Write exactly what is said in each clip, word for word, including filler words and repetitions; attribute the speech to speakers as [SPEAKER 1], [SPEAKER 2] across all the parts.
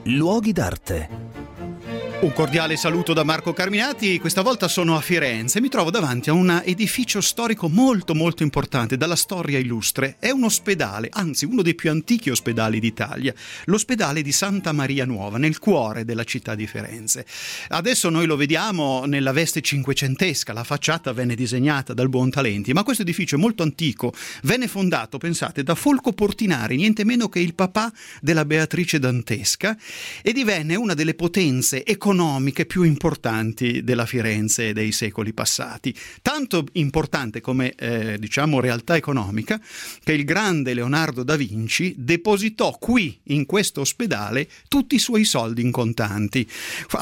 [SPEAKER 1] Luoghi d'arte.
[SPEAKER 2] Un cordiale saluto da Marco Carminati. Questa volta sono a Firenze e mi trovo davanti a un edificio storico molto molto importante, dalla storia illustre. È un ospedale, anzi uno dei più antichi ospedali d'Italia, l'ospedale di Santa Maria Nuova, nel cuore della città di Firenze. Adesso noi lo vediamo nella veste cinquecentesca, la facciata venne disegnata dal Buontalenti, ma questo edificio è molto antico, venne fondato, pensate, da Folco Portinari, niente meno che il papà della Beatrice Dantesca, e divenne una delle potenze economiche economiche più importanti della Firenze dei secoli passati. Tanto importante come eh, diciamo realtà economica che il grande Leonardo da Vinci depositò qui in questo ospedale tutti i suoi soldi in contanti.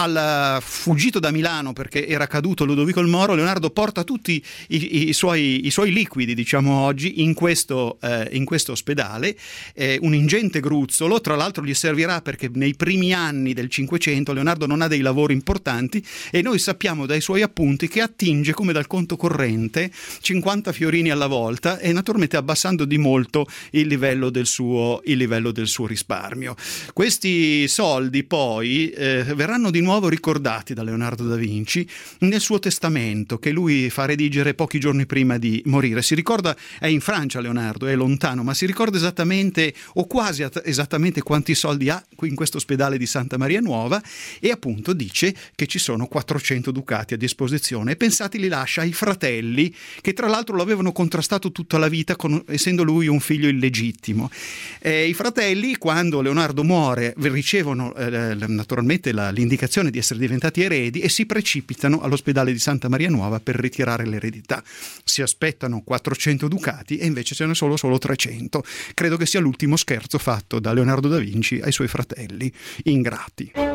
[SPEAKER 2] Al fuggito da Milano perché era caduto Ludovico il Moro, Leonardo porta tutti i, i, suoi, i suoi liquidi, diciamo oggi, in questo, eh, in questo ospedale, eh, un ingente gruzzolo. Tra l'altro gli servirà perché nei primi anni del Cinquecento Leonardo non ha dei lavori importanti e noi sappiamo dai suoi appunti che attinge come dal conto corrente cinquanta fiorini alla volta e naturalmente abbassando di molto il livello del suo, il livello del suo risparmio. Questi soldi poi eh, verranno di nuovo ricordati da Leonardo da Vinci nel suo testamento che lui fa redigere pochi giorni prima di morire. Si ricorda, è in Francia Leonardo, è lontano, ma si ricorda esattamente o quasi esattamente quanti soldi ha qui in questo ospedale di Santa Maria Nuova e appunto dice che ci sono quattrocento ducati a disposizione e pensate li lascia ai fratelli che tra l'altro lo avevano contrastato tutta la vita con, essendo lui un figlio illegittimo. Eh, i fratelli quando Leonardo muore ricevono eh, naturalmente la, l'indicazione di essere diventati eredi e si precipitano all'ospedale di Santa Maria Nuova per ritirare l'eredità. Si aspettano quattrocento ducati e invece ce ne sono solo trecento. Credo che sia l'ultimo scherzo fatto da Leonardo da Vinci ai suoi fratelli ingrati.